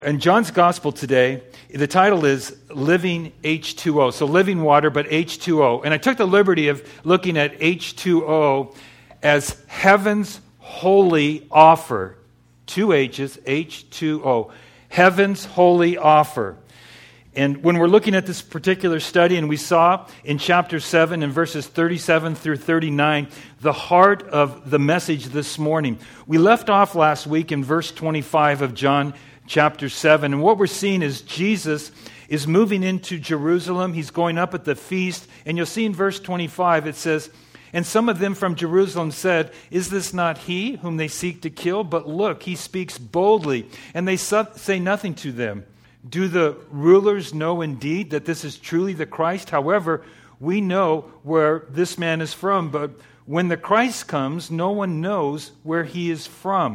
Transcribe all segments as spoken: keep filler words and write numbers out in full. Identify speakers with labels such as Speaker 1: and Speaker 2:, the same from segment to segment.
Speaker 1: In John's Gospel today, the title is Living H two O. So living water, but H two O. And I took the liberty of looking at H two O as heaven's holy offer. Two H's, H two O. Heaven's holy offer. And when we're looking at this particular study, and we saw in chapter seven, in verses thirty-seven through thirty-nine, the heart of the message this morning. We left off last week in verse twenty-five of John chapter seven. And what we're seeing is Jesus is moving into Jerusalem. He's going up at the feast. And you'll see in verse twenty-five, it says, "And some of them from Jerusalem said, 'Is this not he whom they seek to kill? But look, he speaks boldly, and they say nothing to them. Do the rulers know indeed that this is truly the Christ? However, we know where this man is from, but when the Christ comes, no one knows where he is from.'"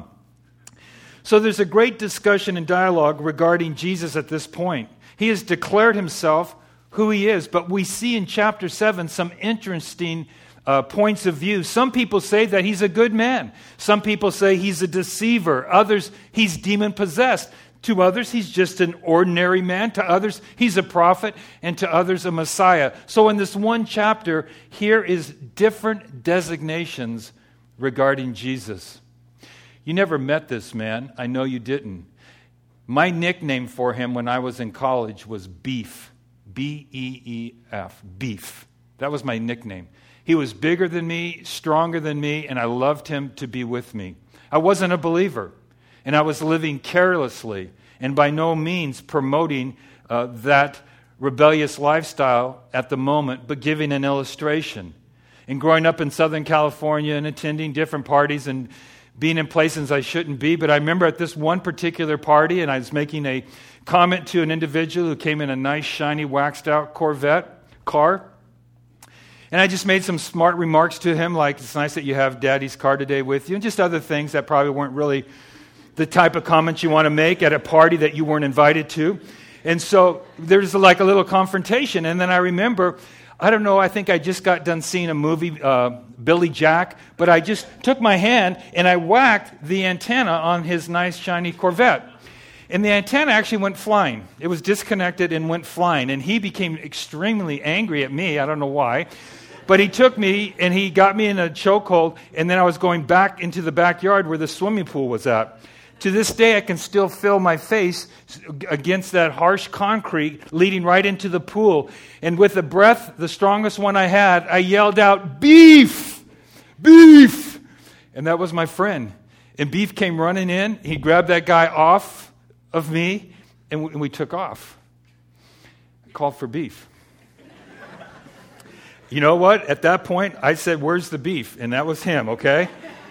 Speaker 1: So there's a great discussion and dialogue regarding Jesus at this point. He has declared himself who he is, but we see in chapter seven some interesting uh, points of view. Some people say that he's a good man. Some people say he's a deceiver. Others, he's demon-possessed. To others, he's just an ordinary man. To others, he's a prophet. And to others, a Messiah. So in this one chapter, here is different designations regarding Jesus. You never met this man. I know you didn't. My nickname for him when I was in college was Beef. B E E F. Beef. That was my nickname. He was bigger than me, stronger than me, and I loved him to be with me. I wasn't a believer, and I was living carelessly and by no means promoting uh, that rebellious lifestyle at the moment, but giving an illustration. And growing up in Southern California and attending different parties and being in places I shouldn't be. But I remember at this one particular party, and I was making a comment to an individual who came in a nice, shiny, waxed-out Corvette car. And I just made some smart remarks to him, like, "It's nice that you have Daddy's car today with you," and just other things that probably weren't really the type of comments you want to make at a party that you weren't invited to. And so there's like a little confrontation. And then I remember, I don't know, I think I just got done seeing a movie, uh, Billy Jack, but I just took my hand and I whacked the antenna on his nice shiny Corvette. And the antenna actually went flying. It was disconnected and went flying. And he became extremely angry at me. I don't know why. But he took me and he got me in a chokehold. And then I was going back into the backyard where the swimming pool was at. To this day, I can still feel my face against that harsh concrete leading right into the pool. And with a breath, the strongest one I had, I yelled out, "Beef! Beef!" And that was my friend. And Beef came running in. He grabbed that guy off of me, and we, and we took off. I called for beef. You know what? At that point, I said, "Where's the beef?" And that was him, okay?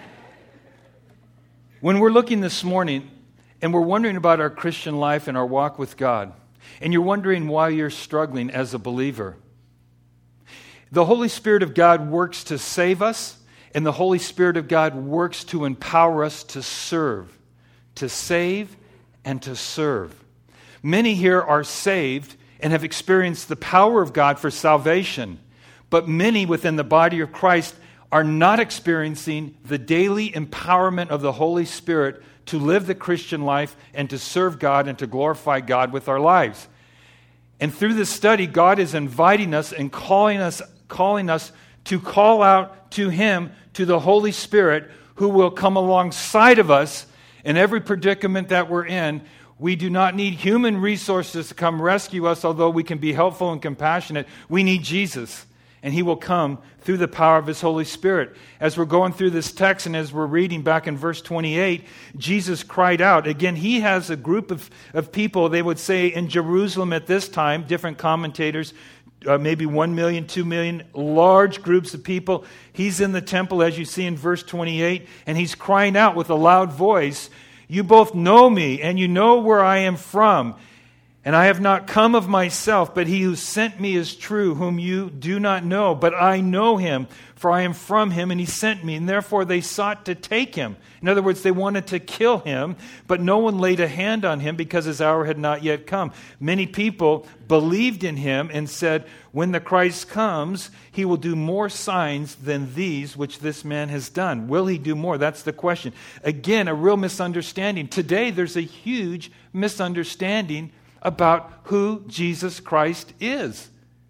Speaker 1: When we're looking this morning and we're wondering about our Christian life and our walk with God, and you're wondering why you're struggling as a believer, the Holy Spirit of God works to save us, and the Holy Spirit of God works to empower us to serve, to save and to serve. Many here are saved and have experienced the power of God for salvation, but many within the body of Christ are not experiencing the daily empowerment of the Holy Spirit to live the Christian life and to serve God and to glorify God with our lives. And through this study, God is inviting us and calling us, calling us to call out to Him, to the Holy Spirit, who will come alongside of us in every predicament that we're in. We do not need human resources to come rescue us, although we can be helpful and compassionate. We need Jesus. And He will come through the power of His Holy Spirit. As we're going through this text and as we're reading back in verse twenty-eight, Jesus cried out. Again, He has a group of, of people, they would say in Jerusalem at this time, different commentators, uh, maybe one million, two million, large groups of people. He's in the temple, as you see in verse twenty-eight, and He's crying out with a loud voice, "You both know me, and you know where I am from." And I have not come of myself, but he who sent me is true, whom you do not know. But I know him, for I am from him, and he sent me. And therefore they sought to take him. In other words, they wanted to kill him, but no one laid a hand on him because his hour had not yet come. Many people believed in him and said, when the Christ comes, he will do more signs than these which this man has done. Will he do more? That's the question. Again, a real misunderstanding. Today there's a huge misunderstanding about who Jesus Christ is.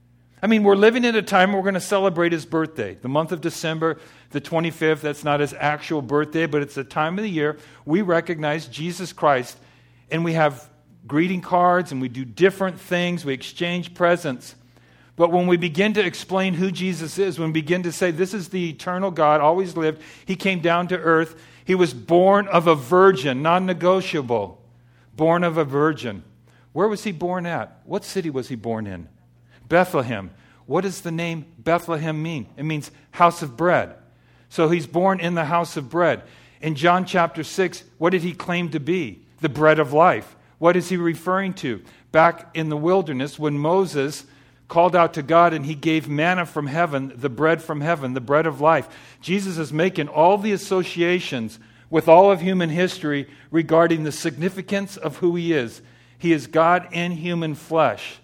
Speaker 1: I mean, we're living in a time where we're going to celebrate his birthday. The month of December, the twenty-fifth, that's not his actual birthday, but it's the time of the year we recognize Jesus Christ, and we have greeting cards, and we do different things, we exchange presents. But when we begin to explain who Jesus is, when we begin to say, this is the eternal God, always lived, he came down to earth, he was born of a virgin, non-negotiable, born of a virgin. Where was he born at? What city was he born in? Bethlehem. What does the name Bethlehem mean? It means house of bread. So he's born in the house of bread. In John chapter six, what did he claim to be? The bread of life. What is he referring to? Back in the wilderness when Moses called out to God and he gave manna from heaven, the bread from heaven, the bread of life. Jesus is making all the associations with all of human history regarding the significance of who he is. He is God in human flesh.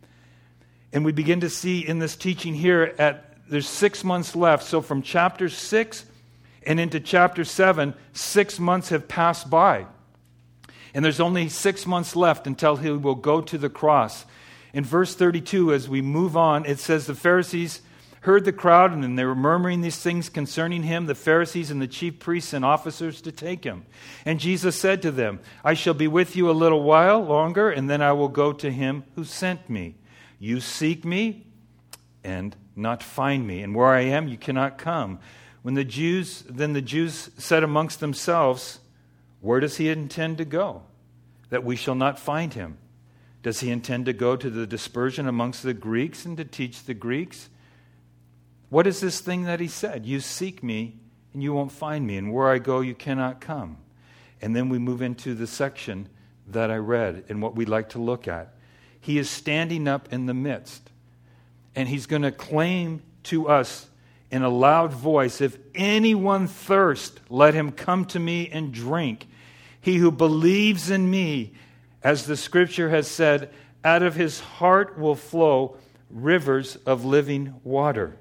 Speaker 1: And we begin to see in this teaching here, at there's six months left. So from chapter six and into chapter seven, six months have passed by. And there's only six months left until he will go to the cross. In verse thirty-two, as we move on, it says the Pharisees heard the crowd, and they were murmuring these things concerning him, the Pharisees and the chief priests and officers, to take him. And Jesus said to them, I shall be with you a little while longer, and then I will go to him who sent me. You seek me and not find me, and where I am you cannot come. When the Jews, then the Jews said amongst themselves, where does he intend to go, that we shall not find him? Does he intend to go to the dispersion amongst the Greeks and to teach the Greeks? What is this thing that he said? You seek me and you won't find me, and where I go you cannot come. And then we move into the section that I read and what we'd like to look at. He is standing up in the midst, and he's going to claim to us in a loud voice, if anyone thirst, let him come to me and drink. He who believes in me, as the scripture has said, out of his heart will flow rivers of living water.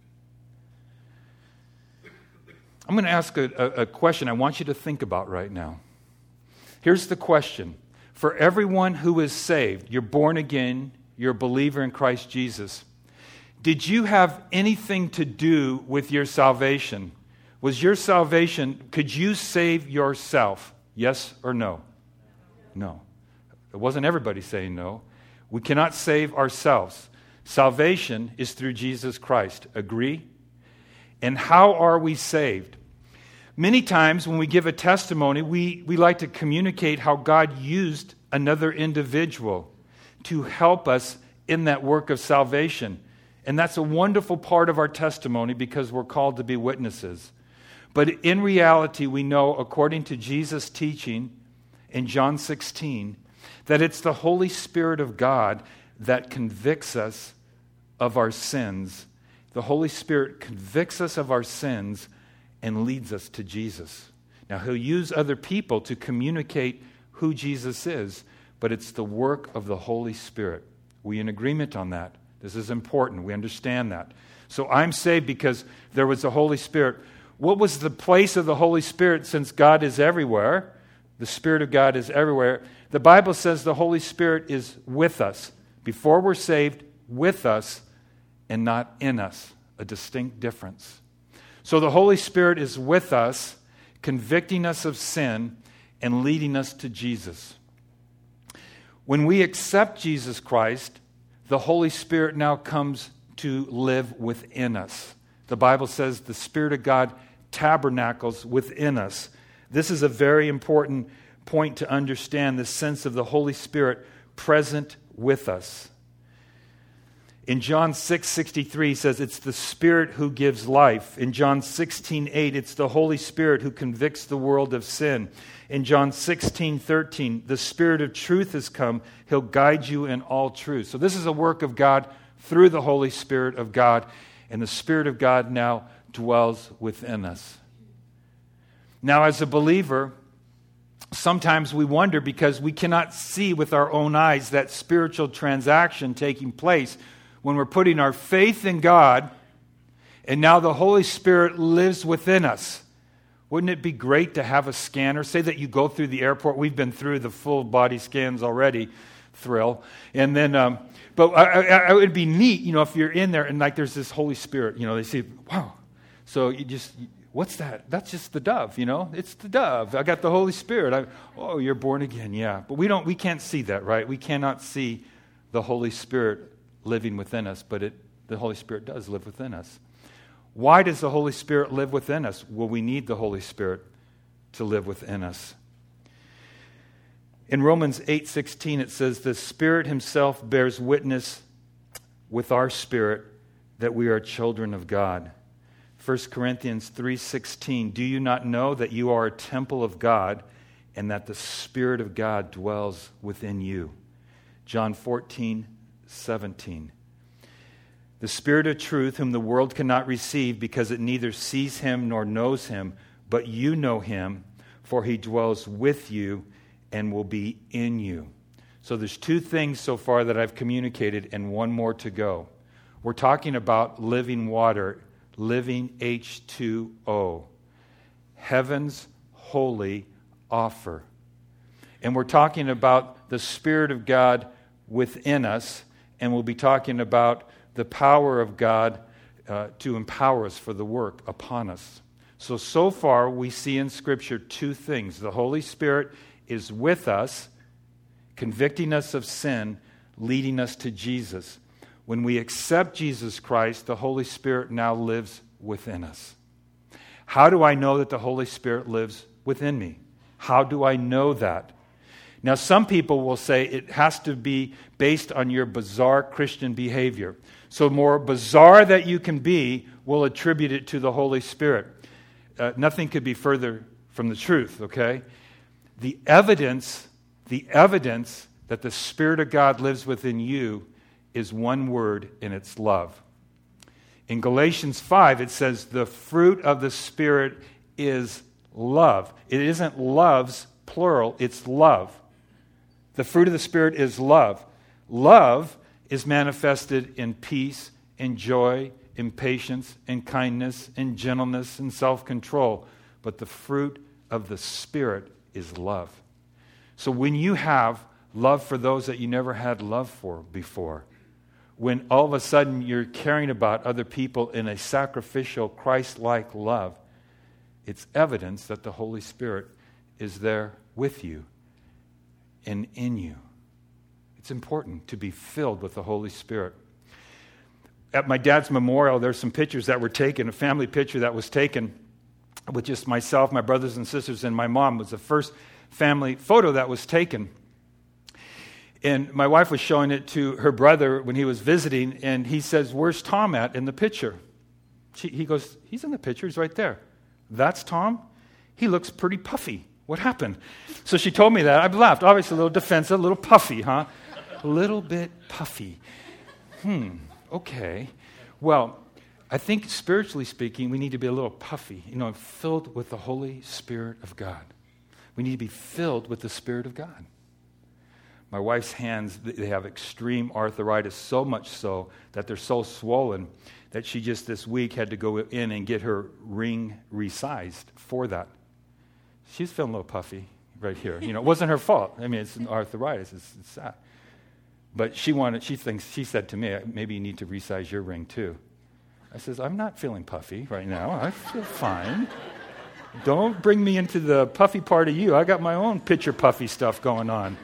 Speaker 1: I'm going to ask a, a, a question I want you to think about right now. Here's the question. For everyone who is saved, you're born again, you're a believer in Christ Jesus, did you have anything to do with your salvation? Was your salvation, could you save yourself? Yes or no? No. It wasn't everybody saying no. We cannot save ourselves. Salvation is through Jesus Christ. Agree? And how are we saved? Many times when we give a testimony, we, we like to communicate how God used another individual to help us in that work of salvation. And that's a wonderful part of our testimony because we're called to be witnesses. But in reality, we know, according to Jesus' teaching in John sixteen, that it's the Holy Spirit of God that convicts us of our sins. The Holy Spirit convicts us of our sins and leads us to Jesus. Now, he'll use other people to communicate who Jesus is, but it's the work of the Holy Spirit. We in agreement on that? This is important. We understand that. So I'm saved because there was the Holy Spirit. What was the place of the Holy Spirit since God is everywhere? The Spirit of God is everywhere. The Bible says the Holy Spirit is with us. Before we're saved, with us and not in us. A distinct difference. So the Holy Spirit is with us, convicting us of sin and leading us to Jesus. When we accept Jesus Christ, the Holy Spirit now comes to live within us. The Bible says the Spirit of God tabernacles within us. This is a very important point to understand, the sense of the Holy Spirit present with us. In John six sixty-three, he says it's the Spirit who gives life. In John sixteen eight, it's the Holy Spirit who convicts the world of sin. In John sixteen thirteen, the Spirit of truth has come. He'll guide you in all truth. So this is a work of God through the Holy Spirit of God. And the Spirit of God now dwells within us. Now, as a believer, sometimes we wonder because we cannot see with our own eyes that spiritual transaction taking place when we're putting our faith in God and now the Holy Spirit lives within us. Wouldn't it be great to have a scanner? Say that you go through the airport. We've been through the full body scans already. Thrill. And then, um, but I, I, it would be neat, you know, if you're in there and like there's this Holy Spirit, you know, they say, wow. So you just, what's that? That's just the dove, you know? It's the dove. I got the Holy Spirit. I, oh, you're born again, yeah. But we don't, we can't see that, right? We cannot see the Holy Spirit living within us, but it, the Holy Spirit does live within us. Why does the Holy Spirit live within us? Well, we need the Holy Spirit to live within us. In Romans eight sixteen, it says, the Spirit himself bears witness with our spirit that we are children of God. First Corinthians three sixteen, do you not know that you are a temple of God and that the Spirit of God dwells within you? John fourteen seventeen. The Spirit of truth, whom the world cannot receive because it neither sees him nor knows him, but you know him, for he dwells with you and will be in you. So there's two things so far that I've communicated and one more to go. We're talking about living water, living H two O, heaven's holy offer. And we're talking about the Spirit of God within us, and we'll be talking about the power of God uh, to empower us for the work upon us. So, so far we see in Scripture two things. The Holy Spirit is with us, convicting us of sin, leading us to Jesus. When we accept Jesus Christ, the Holy Spirit now lives within us. How do I know that the Holy Spirit lives within me? How do I know that? Now, some people will say it has to be based on your bizarre Christian behavior. So more bizarre that you can be, we'll attribute it to the Holy Spirit. Uh, nothing could be further from the truth, okay? The evidence, the evidence that the Spirit of God lives within you is one word, and it's love. In Galatians five, it says the fruit of the Spirit is love. It isn't loves, plural, it's love. The fruit of the Spirit is love. Love is manifested in peace, in joy, in patience, in kindness, in gentleness, in self-control. But the fruit of the Spirit is love. So when you have love for those that you never had love for before, when all of a sudden you're caring about other people in a sacrificial, Christ-like love, it's evidence that the Holy Spirit is there with you and in you. It's important to be filled with the Holy Spirit. At my dad's memorial, there's some pictures that were taken, a family picture that was taken with just myself, my brothers and sisters, and my mom. It was the first family photo that was taken. And my wife was showing it to her brother when he was visiting, and he says, where's Tom at in the picture? She, he goes, he's in the picture, he's right there. That's Tom? He looks pretty puffy. What happened? So she told me that. I laughed. Obviously a little defensive, a little puffy, huh? A little bit puffy. Hmm, okay. Well, I think spiritually speaking, we need to be a little puffy, you know, filled with the Holy Spirit of God. We need to be filled with the Spirit of God. My wife's hands, they have extreme arthritis, so much so that they're so swollen that she just this week had to go in and get her ring resized for that. She's feeling a little puffy right here. You know, it wasn't her fault. I mean, it's an arthritis. It's, it's sad. But she wanted, she thinks, she said to me, maybe you need to resize your ring too. I says, I'm not feeling puffy right now. I feel fine. Don't bring me into the puffy part of you. I got my own picture puffy stuff going on.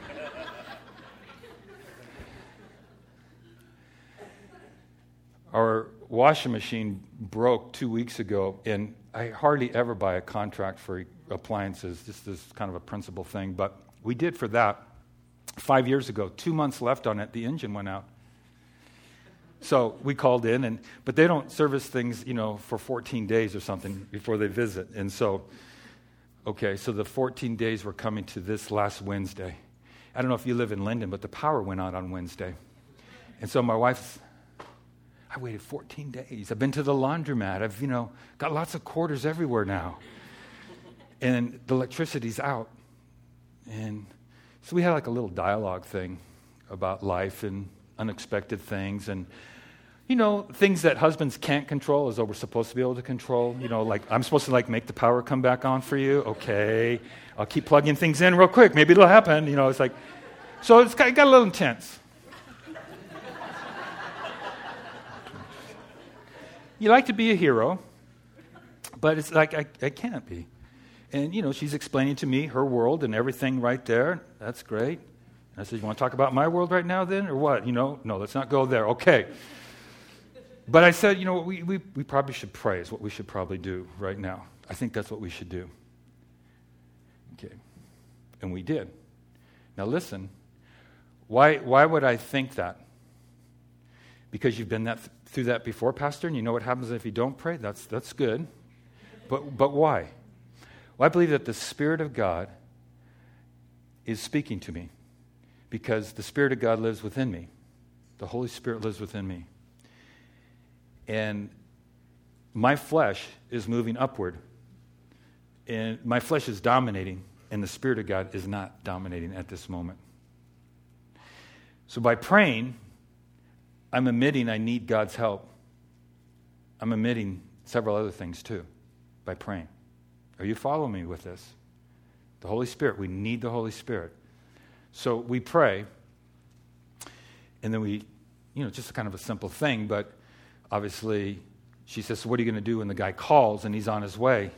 Speaker 1: Our washing machine broke two weeks ago, and I hardly ever buy a contract for appliances, just as kind of a principal thing, but we did for that five years ago. Two months left on it, the engine went out. So we called in, and but they don't service things, you know, for fourteen days or something before they visit. And so, okay, so the fourteen days were coming to this last Wednesday. I don't know if you live in Linden, but the power went out on Wednesday. And so my wife's, I waited fourteen days. I've been to the laundromat. I've, you know, got lots of quarters everywhere now. And the electricity's out. And so we had like a little dialogue thing about life and unexpected things. And, you know, things that husbands can't control as though we're supposed to be able to control. You know, like I'm supposed to like make the power come back on for you. Okay. I'll keep plugging things in real quick. Maybe it'll happen. You know, it's like, so it's got, it got a little intense. You like to be a hero, but it's like, I, I can't be. And, you know, she's explaining to me her world and everything right there. That's great. And I said, you want to talk about my world right now then, or what? You know, no, let's not go there. Okay. But I said, you know, we, we, we probably should pray is what we should probably do right now. I think that's what we should do. Okay. And we did. Now listen, why, why would I think that? Because you've been that th- through that before, Pastor, and you know what happens if you don't pray? That's that's good. But but why? Well, I believe that the Spirit of God is speaking to me because the Spirit of God lives within me. The Holy Spirit lives within me. And my flesh is moving upward. And my flesh is dominating, and the Spirit of God is not dominating at this moment. So by praying, I'm admitting I need God's help. I'm admitting several other things too by praying. Are you following me with this? The Holy Spirit, we need the Holy Spirit. So we pray, and then we, you know, just kind of a simple thing, but obviously she says, so what are you going to do when the guy calls and he's on his way?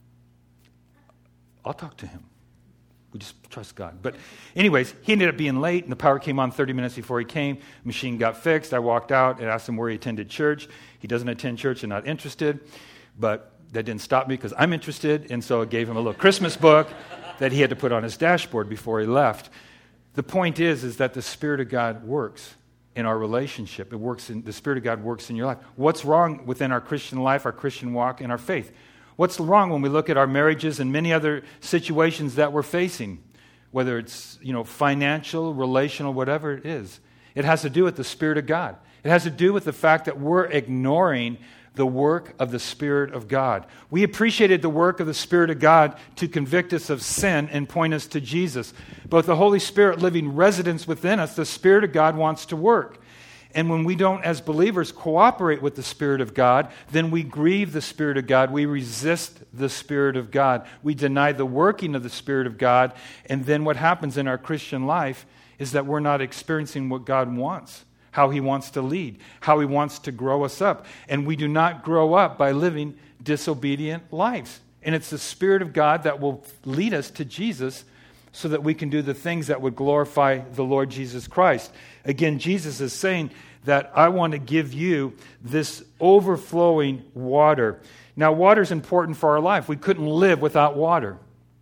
Speaker 1: I'll talk to him. We just trust God. But anyways, he ended up being late, and the power came on thirty minutes before he came. Machine got fixed. I walked out and asked him where he attended church. He doesn't attend church and not interested, but that didn't stop me because I'm interested, and so I gave him a little Christmas book that he had to put on his dashboard before he left. The point is, is that the Spirit of God works in our relationship. It works in, the Spirit of God works in your life. What's wrong within our Christian life, our Christian walk, and our faith? What's wrong when we look at our marriages and many other situations that we're facing, whether it's, you know, financial, relational, whatever it is? It has to do with the Spirit of God. It has to do with the fact that we're ignoring the work of the Spirit of God. We appreciated the work of the Spirit of God to convict us of sin and point us to Jesus. But with the Holy Spirit living residence within us, the Spirit of God wants to work. And when we don't, as believers, cooperate with the Spirit of God, then we grieve the Spirit of God. We resist the Spirit of God. We deny the working of the Spirit of God. And then what happens in our Christian life is that we're not experiencing what God wants, how He wants to lead, how He wants to grow us up. And we do not grow up by living disobedient lives. And it's the Spirit of God that will lead us to Jesus so that we can do the things that would glorify the Lord Jesus Christ. Again, Jesus is saying that I want to give you this overflowing water. Now, water is important for our life. We couldn't live without water.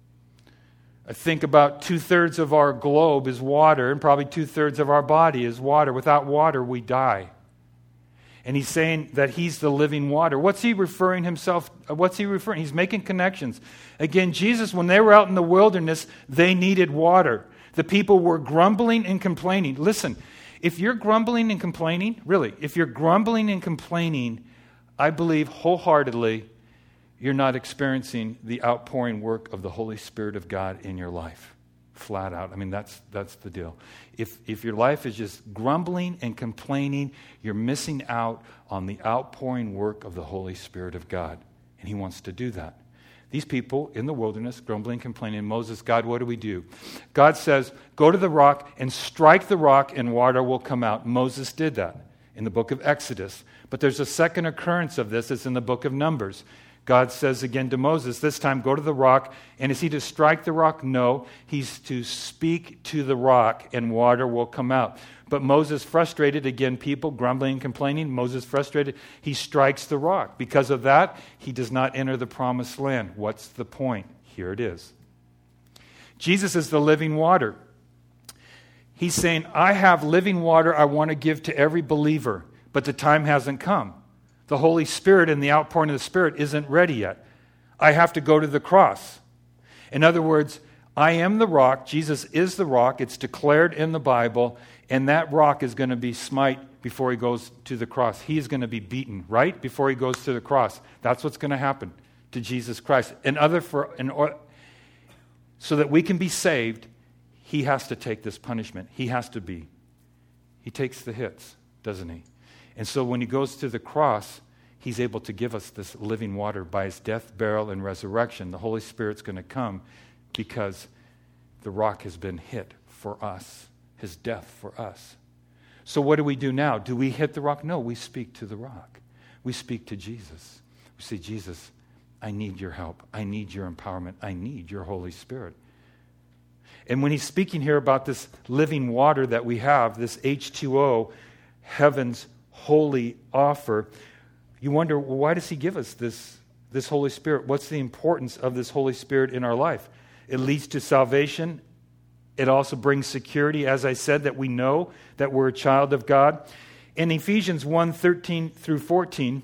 Speaker 1: I think about two-thirds of our globe is water, and probably two-thirds of our body is water. Without water, we die. And he's saying that he's the living water. What's he referring himself? What's he referring? He's making connections. Again, Jesus, when they were out in the wilderness, they needed water. The people were grumbling and complaining. Listen, if you're grumbling and complaining, really, if you're grumbling and complaining, I believe wholeheartedly you're not experiencing the outpouring work of the Holy Spirit of God in your life. Flat out. I mean, that's that's the deal. If if your life is just grumbling and complaining, you're missing out on the outpouring work of the Holy Spirit of God. And He wants to do that. These people in the wilderness, grumbling, complaining, Moses, God, what do we do? God says, go to the rock and strike the rock and water will come out. Moses did that in the book of Exodus. But there's a second occurrence of this. It's in the book of Numbers. God says again to Moses, this time go to the rock. And is he to strike the rock? No. He's to speak to the rock and water will come out. But Moses frustrated, again, people grumbling and complaining. Moses frustrated. He strikes the rock. Because of that, he does not enter the promised land. What's the point? Here it is. Jesus is the living water. He's saying, I have living water I want to give to every believer. but the time hasn't come. The Holy Spirit and the outpouring of the Spirit isn't ready yet. I have to go to the cross. In other words, I am the rock. Jesus is the rock. It's declared in the Bible, and that rock is going to be smite before he goes to the cross. He's going to be beaten, right? Before he goes to the cross. That's what's going to happen to Jesus Christ. And other for and so that we can be saved, he has to take this punishment. He has to be. He takes the hits, doesn't he? And so when he goes to the cross, he's able to give us this living water by his death, burial, and resurrection. The Holy Spirit's going to come because the rock has been hit for us, his death for us. So what do we do now? Do we hit the rock? No, we speak to the rock. We speak to Jesus. We say, Jesus, I need your help. I need your empowerment. I need your Holy Spirit. And when he's speaking here about this living water that we have, this H two O, heaven's holy offer, you wonder, well, why does he give us this, this Holy Spirit? What's the importance of this Holy Spirit in our life? It leads to salvation. It also brings security, as I said, that we know that we're a child of God. In Ephesians one, thirteen through fourteen,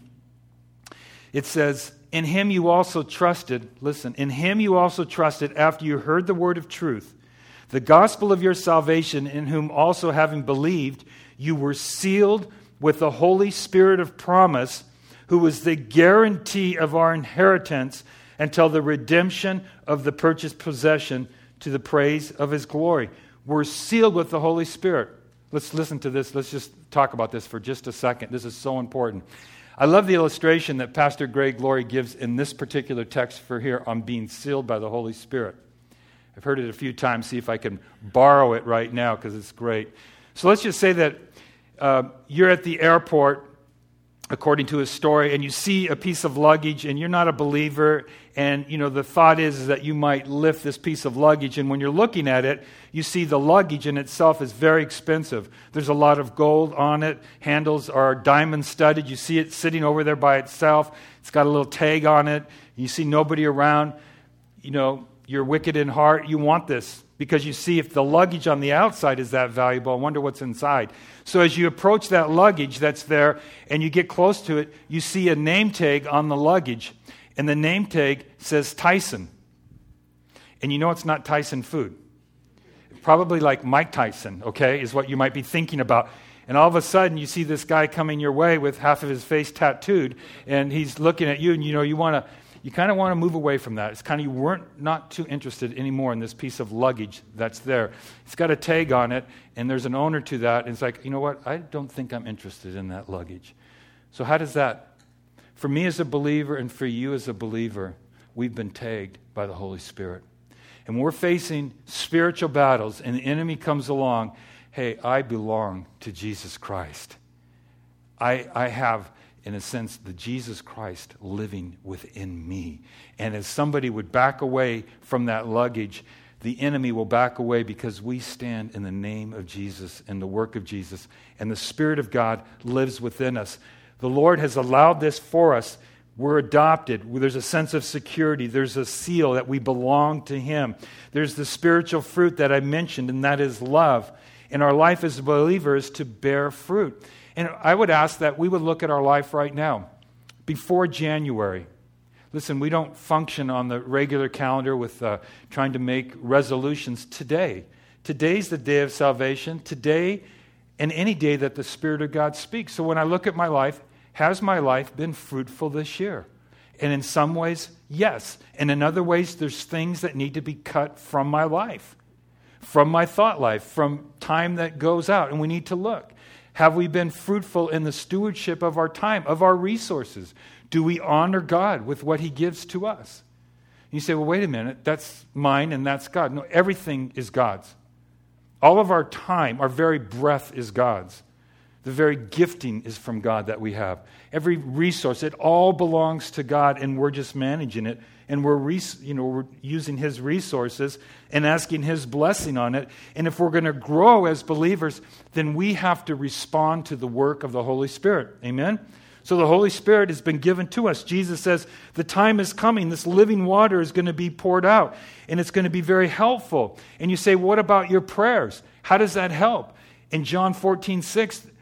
Speaker 1: it says, in him you also trusted, listen, in him you also trusted after you heard the word of truth, the gospel of your salvation, in whom also having believed, you were sealed with the Holy Spirit of promise, who is the guarantee of our inheritance until the redemption of the purchased possession to the praise of his glory. We're sealed with the Holy Spirit. Let's listen to this. Let's just talk about this for just a second. This is so important. I love the illustration that Pastor Greg Laurie gives in this particular text for here on being sealed by the Holy Spirit. I've heard it a few times. See if I can borrow it right now because it's great. So let's just say that uh, you're at the airport, according to his story, and you see a piece of luggage and you're not a believer, and you know the thought is, is that you might lift this piece of luggage, and when you're looking at it, you see the luggage in itself is very expensive. There's a lot of gold on it. Handles are diamond studded. You see it sitting over there by itself. It's got a little tag on it. You see nobody around. You know, you're wicked in heart. You want this because you see if the luggage on the outside is that valuable, I wonder what's inside. So as you approach that luggage that's there and you get close to it, you see a name tag on the luggage, and the name tag says Tyson. And you know it's not Tyson food. Probably like Mike Tyson, okay, is what you might be thinking about. And all of a sudden you see this guy coming your way with half of his face tattooed, and he's looking at you, and you know you want to You kind of want to move away from that. It's kind of, you weren't not too interested anymore in this piece of luggage that's there. It's got a tag on it, and there's an owner to that. And it's like, you know what? I don't think I'm interested in that luggage. So how does that, for me as a believer and for you as a believer, we've been tagged by the Holy Spirit. And we're facing spiritual battles, and the enemy comes along. Hey, I belong to Jesus Christ. I, I have... in a sense, the Jesus Christ living within me. And as somebody would back away from that luggage, the enemy will back away because we stand in the name of Jesus and the work of Jesus, and the Spirit of God lives within us. The Lord has allowed this for us. We're adopted. There's a sense of security. There's a seal that we belong to him. There's the spiritual fruit that I mentioned, and that is love. And our life as believers to bear fruit. And I would ask that we would look at our life right now, before January. Listen, we don't function on the regular calendar with uh, trying to make resolutions today. Today's the day of salvation. Today and any day that the Spirit of God speaks. So when I look at my life, has my life been fruitful this year? And in some ways, yes. And in other ways, there's things that need to be cut from my life, from my thought life, from time that goes out. And we need to look. Have we been fruitful in the stewardship of our time, of our resources? Do we honor God with what he gives to us? You say, well, wait a minute, that's mine and that's God. No, everything is God's. All of our time, our very breath is God's. The very gifting is from God that we have. Every resource, it all belongs to God, and we're just managing it. And we're, res- you know, we're using his resources and asking his blessing on it. And if we're going to grow as believers, then we have to respond to the work of the Holy Spirit. Amen? So the Holy Spirit has been given to us. Jesus says, the time is coming. This living water is going to be poured out. And it's going to be very helpful. And you say, what about your prayers? How does that help? In John fourteen six,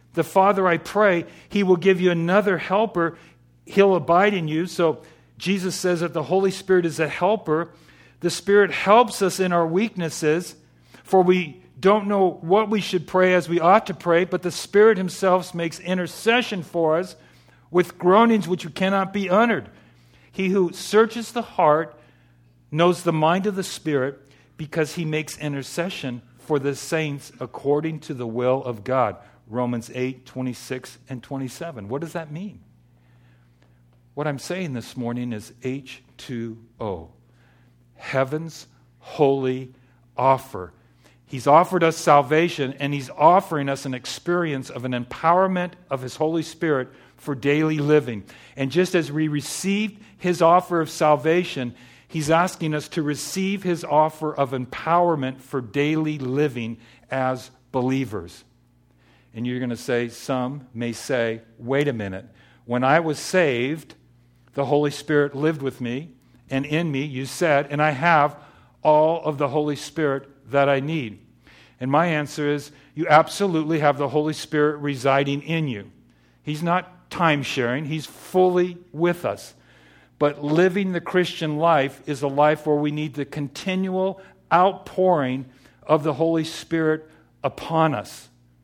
Speaker 1: The Father, I pray, He will give you another helper. He'll abide in you. So Jesus says that the Holy Spirit is a helper. The Spirit helps us in our weaknesses, for we don't know what we should pray as we ought to pray, but the Spirit Himself makes intercession for us with groanings which cannot be uttered. He who searches the heart knows the mind of the Spirit, because He makes intercession for the saints according to the will of God. Romans eight, twenty-six and twenty-seven. What does that mean? What I'm saying this morning is H two O. Heaven's holy offer. He's offered us salvation, and He's offering us an experience of an empowerment of His Holy Spirit for daily living. And just as we received His offer of salvation, He's asking us to receive His offer of empowerment for daily living as believers. And you're going to say, some may say, wait a minute. When I was saved, the Holy Spirit lived with me and in me, you said, and I have all of the Holy Spirit that I need. And my answer is, you absolutely have the Holy Spirit residing in you. He's not time-sharing. He's fully with us. But living the Christian life is a life where we need the continual outpouring of the Holy Spirit upon us.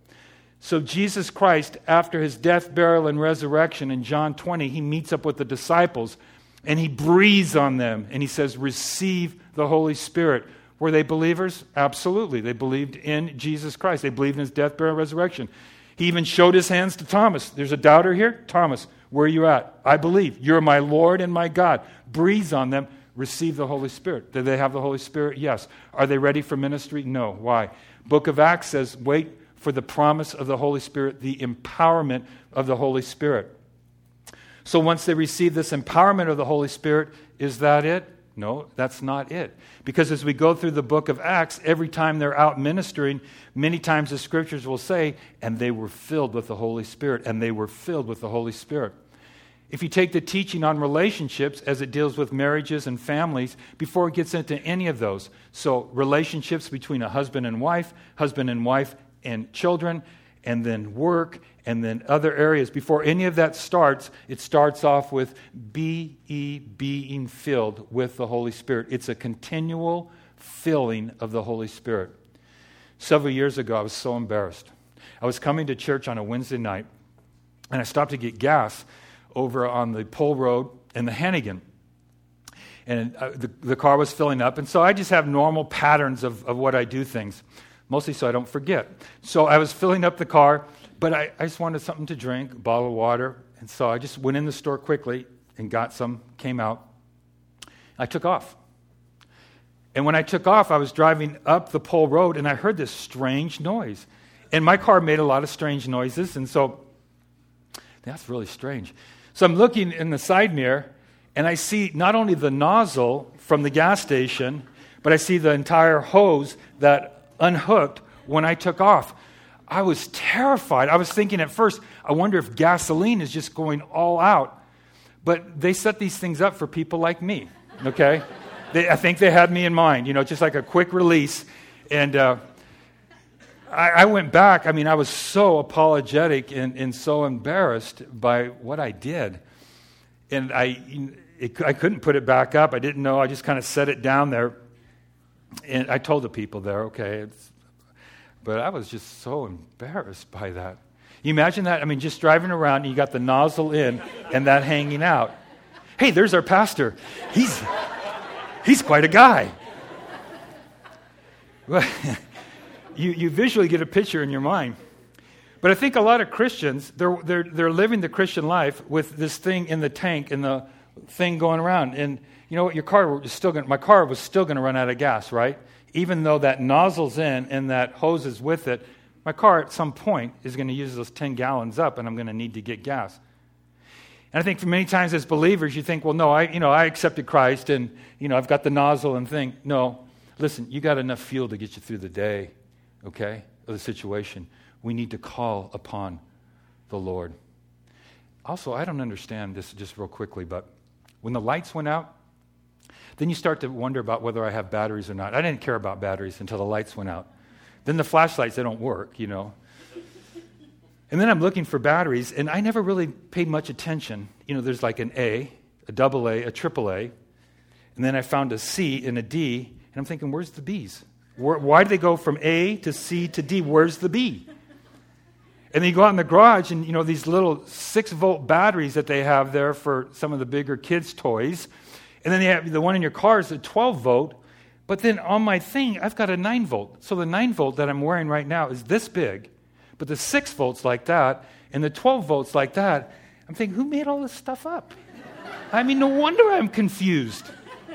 Speaker 1: So Jesus Christ, after His death, burial, and resurrection in John twenty, He meets up with the disciples and He breathes on them and He says, receive the Holy Spirit. Were they believers? Absolutely. They believed in Jesus Christ. They believed in His death, burial, and resurrection. He even showed His hands to Thomas. There's a doubter here? Thomas, where are you at? I believe. You're my Lord and my God. Breathes on them. Receive the Holy Spirit. Do they have the Holy Spirit? Yes. Are they ready for ministry? No. Why? Book of Acts says, wait for the promise of the Holy Spirit, the empowerment of the Holy Spirit. So once they receive this empowerment of the Holy Spirit, is that it? No, that's not it. Because as we go through the book of Acts, every time they're out ministering, many times the scriptures will say, and they were filled with the Holy Spirit, and they were filled with the Holy Spirit. If you take the teaching on relationships as it deals with marriages and families, before it gets into any of those, so relationships between a husband and wife, husband and wife and children, and then work, and then other areas. Before any of that starts, it starts off with be ye being filled with the Holy Spirit. It's a continual filling of the Holy Spirit. Several years ago, I was so embarrassed. I was coming to church on a Wednesday night, and I stopped to get gas over on the Pole Road in the Hannigan. And uh, the, the car was filling up, and so I just have normal patterns of, of what I do things, mostly so I don't forget. So I was filling up the car, but I, I just wanted something to drink, a bottle of water, and so I just went in the store quickly and got some, came out. I took off. And when I took off, I was driving up the Pole Road, and I heard this strange noise. And my car made a lot of strange noises, and so that's really strange. So I'm looking in the side mirror, and I see not only the nozzle from the gas station, but I see the entire hose that unhooked when I took off. I was terrified. I was thinking at first, I wonder if gasoline is just going all out. But they set these things up for people like me, okay? they, I think they had me in mind, you know, just like a quick release. And uh, I, I went back. I mean, I was so apologetic and, and so embarrassed by what I did. And I, it, I couldn't put it back up. I didn't know. I just kind of set it down there. And I told the people there, okay, it's, but I was just so embarrassed by that. You imagine that? I mean, just driving around, and you got the nozzle in and that hanging out. Hey, there's our pastor. He's he's quite a guy. Well, you you visually get a picture in your mind. But I think a lot of Christians, they're they're they're living the Christian life with this thing in the tank and the thing going around. And you know what? Your car is still going. My car was still going to run out of gas, right? Even though that nozzle's in and that hose is with it, my car at some point is going to use those ten gallons up, and I'm going to need to get gas. And I think for many times as believers, you think, well, no, I, you know, I accepted Christ, and you know, I've got the nozzle and thing. No, listen, you got enough fuel to get you through the day, okay, of the situation. We need to call upon the Lord. Also, I don't understand this just real quickly, but when the lights went out, then you start to wonder about whether I have batteries or not. I didn't care about batteries until the lights went out. Then the flashlights, they don't work, you know. And then I'm looking for batteries, and I never really paid much attention. You know, there's like an A, a double A, a triple A, and then I found a C and a D, and I'm thinking, where's the B's? Where, why do they go from A to C to D? Where's the B? And then you go out in the garage, and you know these little six-volt batteries that they have there for some of the bigger kids' toys, and then they have the one in your car is a twelve-volt. But then on my thing, I've got a nine-volt. So the nine-volt that I'm wearing right now is this big, but the six volts like that, and the twelve volts like that. I'm thinking, who made all this stuff up? I mean, no wonder I'm confused.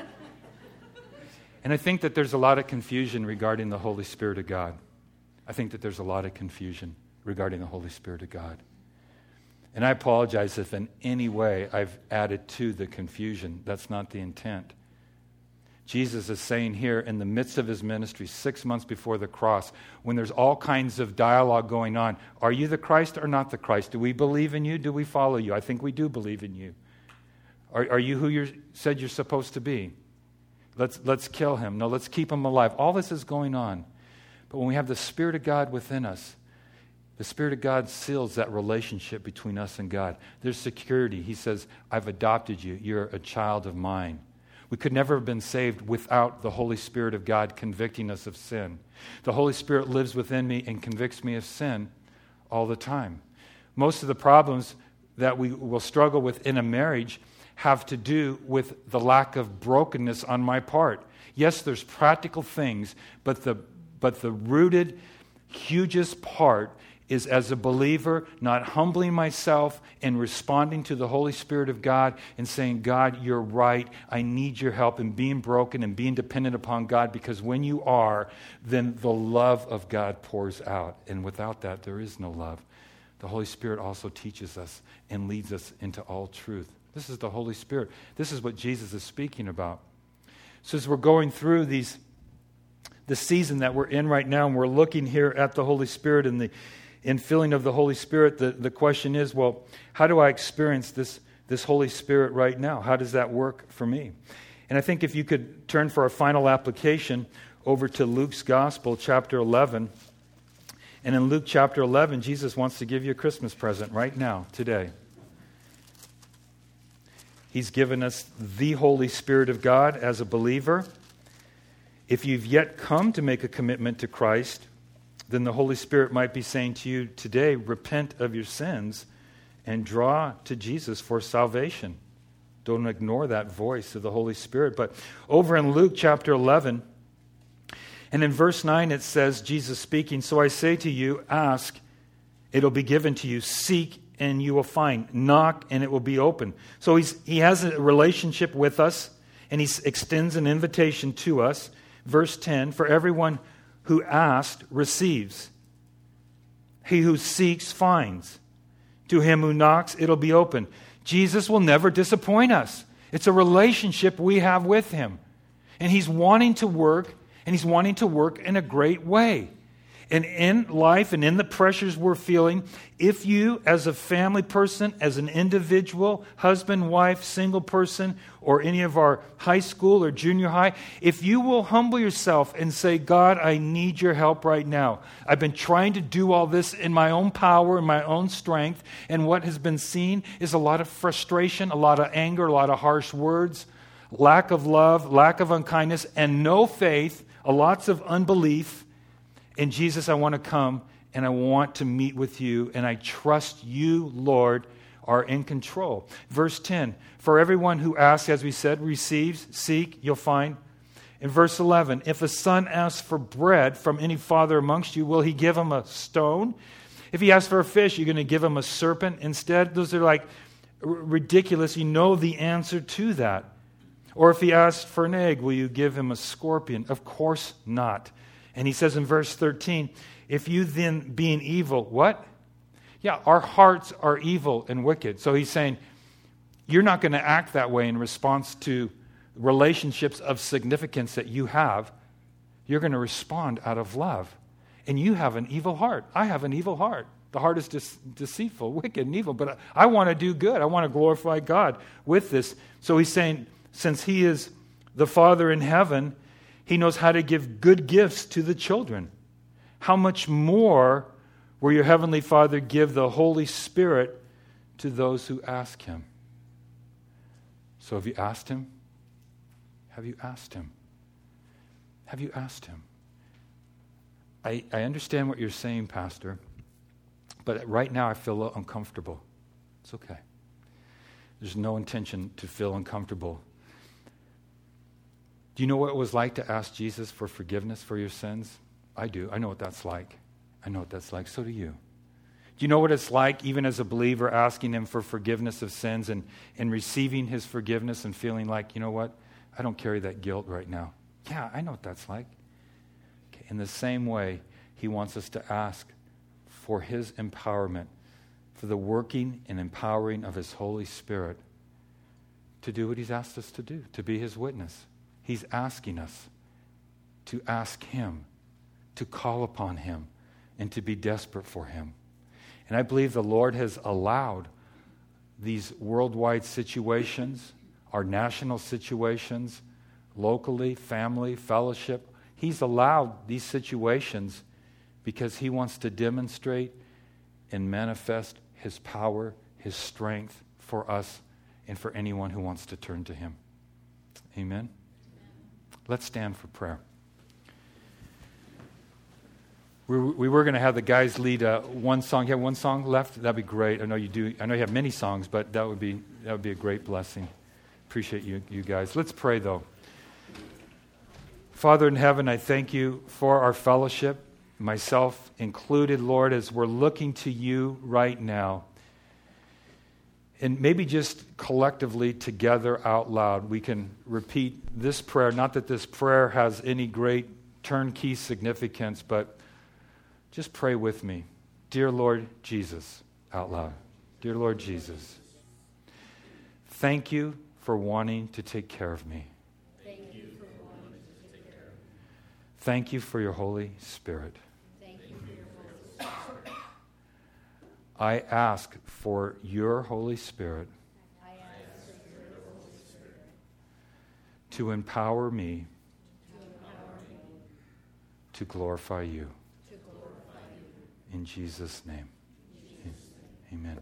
Speaker 1: And I think that there's a lot of confusion regarding the Holy Spirit of God. I think that there's a lot of confusion regarding the Holy Spirit of God. And I apologize if in any way I've added to the confusion. That's not the intent. Jesus is saying here in the midst of his ministry, six months before the cross, when there's all kinds of dialogue going on, are you the Christ or not the Christ? Do we believe in you? Do we follow you? I think we do believe in you. Are, are you who you said you're supposed to be? Let's, let's kill him. No, let's keep him alive. All this is going on. But when we have the Spirit of God within us, the Spirit of God seals that relationship between us and God. There's security. He says, I've adopted you. You're a child of mine. We could never have been saved without the Holy Spirit of God convicting us of sin. The Holy Spirit lives within me and convicts me of sin all the time. Most of the problems that we will struggle with in a marriage have to do with the lack of brokenness on my part. Yes, there's practical things, but the but the rooted, hugest part is as a believer, not humbling myself and responding to the Holy Spirit of God and saying, God, you're right. I need your help, and being broken and being dependent upon God, because when you are, then the love of God pours out. And without that, there is no love. The Holy Spirit also teaches us and leads us into all truth. This is the Holy Spirit. This is what Jesus is speaking about. So as we're going through these, the season that we're in right now, and we're looking here at the Holy Spirit and the infilling of the Holy Spirit, the, the question is, well, how do I experience this, this Holy Spirit right now? How does that work for me? And I think if you could turn for our final application over to Luke's Gospel, chapter eleven. And in Luke chapter eleven, Jesus wants to give you a Christmas present right now, today. He's given us the Holy Spirit of God as a believer. If you've yet come to make a commitment to Christ, then the Holy Spirit might be saying to you today, repent of your sins and draw to Jesus for salvation. Don't ignore that voice of the Holy Spirit. But over in Luke chapter eleven, and in verse nine it says, Jesus speaking, so I say to you, ask, it'll be given to you. Seek, and you will find. Knock, and it will be open. So he's, he has a relationship with us, and he extends an invitation to us. Verse ten, for everyone who asked receives. He who seeks finds. To him who knocks, it'll be open. Jesus will never disappoint us. It's a relationship we have with him. And he's wanting to work, and he's wanting to work in a great way. And in life and in the pressures we're feeling, if you as a family person, as an individual, husband, wife, single person, or any of our high school or junior high, if you will humble yourself and say, God, I need your help right now. I've been trying to do all this in my own power, in my own strength, and what has been seen is a lot of frustration, a lot of anger, a lot of harsh words, lack of love, lack of unkindness, and no faith, lots of unbelief. And Jesus, I want to come and I want to meet with you, and I trust you, Lord, are in control. Verse ten, for everyone who asks, as we said, receives, seek, you'll find. In verse eleven, if a son asks for bread from any father amongst you, will he give him a stone? If he asks for a fish, you're going to give him a serpent instead? Those are like r- ridiculous. You know the answer to that. Or if he asks for an egg, will you give him a scorpion? Of course not. And he says in verse thirteen, if you then being evil, what? Yeah, our hearts are evil and wicked. So he's saying, you're not going to act that way in response to relationships of significance that you have. You're going to respond out of love. And you have an evil heart. I have an evil heart. The heart is de- deceitful, wicked, and evil. But I, I want to do good. I want to glorify God with this. So he's saying, since he is the Father in heaven, he knows how to give good gifts to the children. How much more Will your heavenly Father give the Holy Spirit to those who ask him? So have you asked him? Have you asked him? Have you asked him? I, I understand what you're saying, Pastor, but right now I feel a little uncomfortable. It's okay. There's no intention to feel uncomfortable. Do you know what it was like to ask Jesus for forgiveness for your sins? I do. I know what that's like. I know what that's like. So do you. Do you know what it's like, even as a believer, asking him for forgiveness of sins and, and receiving his forgiveness and feeling like, you know what? I don't carry that guilt right now. Yeah, I know what that's like. Okay. In the same way, he wants us to ask for his empowerment, for the working and empowering of his Holy Spirit to do what he's asked us to do, to be his witness. He's asking us to ask him, to call upon him, and to be desperate for him. And I believe the Lord has allowed these worldwide situations, our national situations, locally, family, fellowship. He's allowed these situations because he wants to demonstrate and manifest his power, his strength for us and for anyone who wants to turn to him. Amen? Let's stand for prayer. We, we were going to have the guys lead uh, one song. You have one song left? That'd be great. I know you do. I know you have many songs, but that would be that would be a great blessing. Appreciate you, you guys. Let's pray, though. Father in heaven, I thank you for our fellowship, myself included, Lord, as we're looking to you right now. And maybe just collectively together out loud, we can repeat this prayer. Not that this prayer has any great turnkey significance, but just pray with me. Dear Lord Jesus, out loud. Dear Lord Jesus, thank you for wanting to take care of me.
Speaker 2: Thank you for wanting to take care of me.
Speaker 1: Thank you for your Holy Spirit.
Speaker 2: Thank you for your Holy Spirit.
Speaker 1: I ask for your Holy Spirit
Speaker 2: I ask for your Holy Spirit
Speaker 1: to empower me
Speaker 2: to empower me
Speaker 1: to glorify you.
Speaker 2: to glorify you.
Speaker 1: In Jesus' name.
Speaker 2: In Jesus' name.
Speaker 1: Amen.